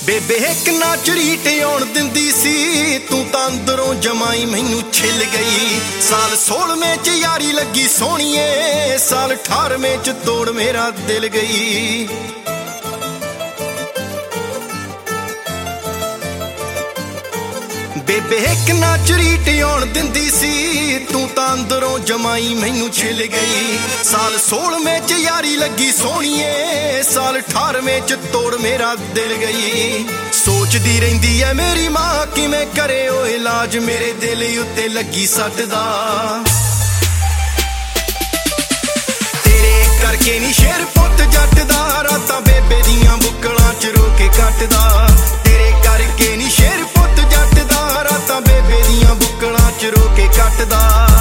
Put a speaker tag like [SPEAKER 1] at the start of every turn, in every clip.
[SPEAKER 1] ਬੇਬੇ ਇੱਕ ਨਾ ਝਰੀਟ ਆਉਣ ਦਿੰਦੀ ਸੀ, ਤੂੰ ਤਾਂ ਅੰਦਰੋਂ ਜਮਾਈ ਮੈਨੂੰ ਛਿੱਲ ਗਈ। ਸਾਲ 16ਵੇਂ ਚ ਯਾਰੀ ਲੱਗੀ ਸੋਹਣੀਏ, ਸਾਲ 18ਵੇਂ ਚ ਤੋੜ ਮੇਰਾ ਦਿਲ ਗਈ। ਬੇਬੇ ਇੱਕ ਨਾ ਝਰੀਟ ਆਉਣ ਦਿੰਦੀ ਸੀ, ਤੂੰ ਤਾਂ ਅੰਦਰੋਂ ਜਮਾਈ ਮੈਨੂੰ ਛਿੱਲ ਗਈ। ਸਾਲ 16ਵੇਂ ਚ ਯਾਰੀ ਲੱਗੀ ਸੋਹਣੀਏ, ਸਾਲ 18ਵੇਂ ਚ ਤੋੜ ਮੇਰਾ ਦਿਲ ਗਈ। ਸੋਚਦੀ ਰਹਿੰਦੀ ਐ ਮੇਰੀ ਮਾਂ ਕਿਵੇਂ ਕਰੇ ਉਹ ਇਲਾਜ, ਮੇਰੇ ਦਿਲ ਉੱਤੇ ਲੱਗੀ ਸੱਟ ਦਾ। ਤੇਰੇ ਕਰਕੇ ਨੀ ਸ਼ੇਰ ਪੁੱਤ ਜੱਟ ਦਾ, ਰਾਤਾਂ ਬੇਬੇ ਦੀਆਂ ਬੁੱਕਲਾਂ ਚ ਰੋ ਕੇ ਕੱਟਦਾ। ਤੇਰੇ ਕਰਕੇ ਨੀ ਸ਼ੇਰ ਪੁੱਤ ਜੱਟ ਦਾ, ਰਾਤਾਂ ਬੇਬੇ ਦੀਆਂ ਬੁੱਕਲਾਂ ਚ ਰੋ ਕੇ ਕੱਟਦਾ।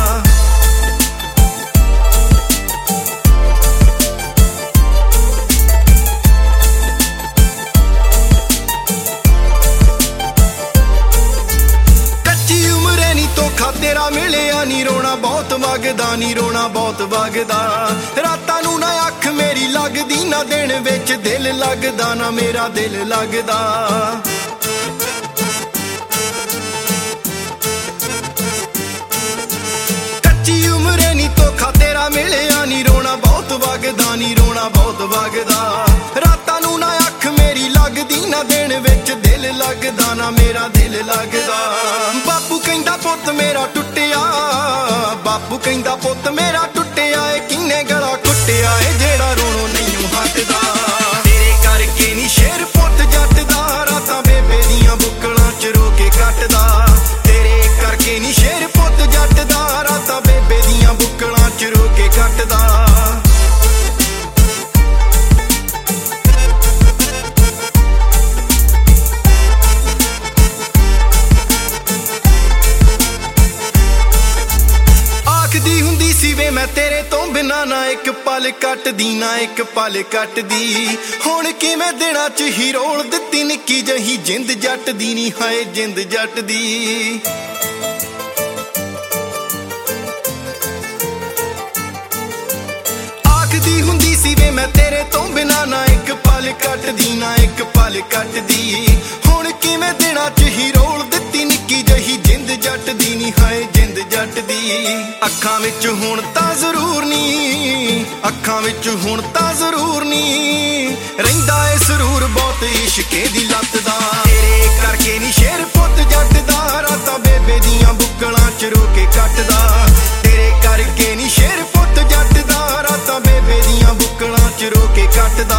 [SPEAKER 1] ਤੇਰਾ ਮਿਲਿਆ ਨੀ ਰੋਣਾ ਬਹੁਤ ਵਗਦਾ, ਨੀ ਰੋਣਾ ਬਹੁਤ ਵਗਦਾ। ਰਾਤਾਂ ਨੂੰ ਨਾ ਅੱਖ ਮੇਰੀ ਲੱਗਦੀ, ਨਾ ਦਿਨ ਵਿੱਚ ਦਿਲ ਲੱਗਦਾ, ਨਾ ਮੇਰਾ ਦਿਲ ਲੱਗਦਾ। ਕੱਚੀ ਉਮਰੇ ਨੀ ਧੋਖਾ ਤੇਰਾ ਮਿਲਿਆ, ਨੀ ਰੋਣਾ ਬਹੁਤ ਵਗਦਾ, ਨੀ ਰੋਣਾ ਬਹੁਤ ਵਗਦਾ। ਰਾਤਾਂ ਨੂੰ ਨਾ ਅੱਖ ਮੇਰੀ ਲੱਗਦੀ, ਨਾ ਦਿਨ ਵਿੱਚ ਦਿਲ ਲੱਗਦਾ, ਨਾ ਮੇਰਾ ਦਿਲ ਲੱਗਦਾ। ਬਾਪੂ ਕਹਿੰਦਾ ਪੁੱਤ ਮੇਰਾ ਟੁੱਟਿਆ, ਬਾਪੂ ਕਹਿੰਦਾ ਪੁੱਤ ਮੇਰਾ ਟੁੱਟਿਆ ਏ, ਕਿੰਨੇ ਗਲਾ ਕੁੱਟਿਆ ਏ ਜਿਹੜਾ ਰੋਣੋਂ ਨਹੀਂ ਹਟਦਾ। ਤੇਰੇ ਕਰਕੇ ਨੀ ਸ਼ੇਰ ਪੁੱਤ ਜੱਟ ਦਾ, ਰਾਤਾਂ ਬੇਬੇ ਦੀਆਂ ਬੁੱਕਲਾਂ ਚ ਰੋ ਕੇ ਕੱਟਦਾ। ਤੇਰੇ ਕਰਕੇ ਨੀ ਸ਼ੇਰ ਪੁੱਤ ਜੱਟ ਦਾ, ਰਾਤਾਂ ਬੇਬੇ ਦੀਆਂ ਬੁੱਕਲਾਂ ਚ ਰੋ ਕੇ ਕੱਟਦਾ। ਵੇ ਮੈਂ ਤੇਰੇ ਤੋਂ ਬਿਨਾਂ ਨਾ ਇੱਕ ਪਲ ਕੱਟਦੀ, ਨਾ ਇੱਕ ਪਲ ਕੱਟਦੀ। ਹੁਣ ਕਿਵੇਂ ਦਿਨਾਂ ਚ ਹੀ ਰੋਲ ਦਿੱਤੀ ਨਿੱਕੀ ਜਹੀ ਜਿੰਦ ਜੱਟ ਦੀ, ਨੀ ਹਾਏ ਜਿੰਦ ਜੱਟ ਦੀ। ਆਖਦੀ ਹੁੰਦੀ ਸੀ ਵੇ ਮੈਂ ਤੇਰੇ ਤੋਂ ਬਿਨਾਂ ਨਾ ਇੱਕ ਪਲ ਕੱਟਦੀ, ਨਾ ਇੱਕ ਪਲ ਕੱਟਦੀ। ਹੁਣ ਕਿਵੇਂ ਦਿਨਾਂ ਚ ਹੀ ਰੋਲ ਦਿੱਤੀ ਨਿੱਕੀ ਜਹੀ ਜਿੰਦ ਜੱਟ ਦੀ, ਨੀ ਹਾਏ ਜਿੰਦ ਜੱਟ ਦੀ। ਅੱਖਾਂ ਵਿੱਚ ਹੁਣ ਤਾਂ ਜ਼ਰੂਰ ਨੀ, ਅੱਖਾਂ ਵਿੱਚ ਹੁਣ ਤਾਂ ਜ਼ਰੂਰ ਨੀ, ਰਹਿੰਦਾ ਏ ਸਰੂਰ ਬਹੁਤ ਇਸ਼ਕੇ ਦੀ ਲੱਤ ਦਾ। ਤੇਰੇ ਕਰਕੇ ਨੀ ਸ਼ੇਰ ਪੁੱਤ ਜੱਟ ਦਾ, ਰਾਤਾਂ ਬੇਬੇ ਦੀਆਂ ਬੁੱਕਲਾਂ ਚ ਰੋ ਕੇ ਕੱਟਦਾ। ਤੇਰੇ ਕਰਕੇ ਨੀ ਸ਼ੇਰ ਪੁੱਤ ਜੱਟ ਦਾ, ਰਾਤਾਂ ਬੇਬੇ ਦੀਆਂ ਬੁੱਕਲਾਂ ਚ ਰੋ ਕੇ ਕੱਟਦਾ।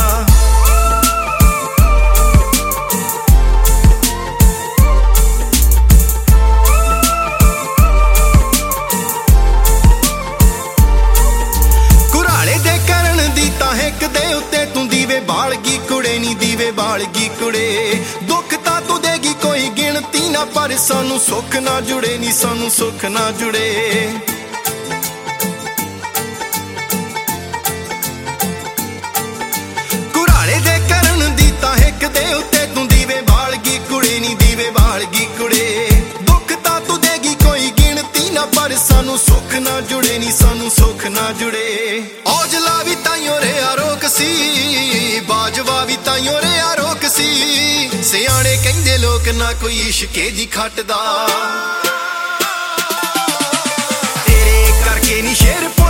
[SPEAKER 1] ਦੇ ਉੱਤੇ ਤੂੰ ਦੀਵੇ ਬਾਲ ਗਈ ਕੁੜੇ, ਨੀ ਦੀਵੇ ਬਾਲ ਗਈ ਕੁੜੇ। ਦੁੱਖ ਤਾਂ ਤੂੰ ਦੇਗੀ ਕੋਈ ਗਿਣਤੀ ਨਾ, ਪਰ ਸਾਨੂੰ ਸੁੱਖ ਨਾ ਜੁੜੇ, ਨੀ ਸਾਨੂੰ ਸੁੱਖ ਨਾ ਜੁੜੇ। ਕੁਰਾਲੇ ਦੇ ਕਰਨ ਦੀ ਤਾਂ ਇੱਕ ਦੇ ਉੱਤੇ ਤੂੰ ਦੀਵੇ ਬਾਲ ਗਈ ਕੁੜੇ, ਨੀ ਦੀਵੇ ਬਾਲ ਗਈ ਕੁੜੇ। ਦੁੱਖ ਤਾਂ ਤੂੰ ਦੇਗੀ ਕੋਈ ਗਿਣਤੀ ਨਾ, ਪਰ ਸਾਨੂੰ ਸੁੱਖ ਨਾ ਜੁੜੇ, ਨੀ ਸਾਨੂੰ ਸੁੱਖ ਨਾ ਜੁੜੇ। ਔਜਲਾ ਵੀ ਤਾਈਓ ਰਿਆ ਰੋਕ ਸੀ, ਬਾਜਵਾ ਵੀ ਤਾਈਓ ਰਿਆ ਰੋਕ ਸੀ। ਸਿਆਣੇ ਕਹਿੰਦੇ ਲੋਕ ਨਾ ਕੋਈ ਇਸ਼ਕੇ ਦੀ ਖੱਟਦਾ। ਤੇਰੇ ਕਰਕੇ ਨੀ ਸ਼ੇਰ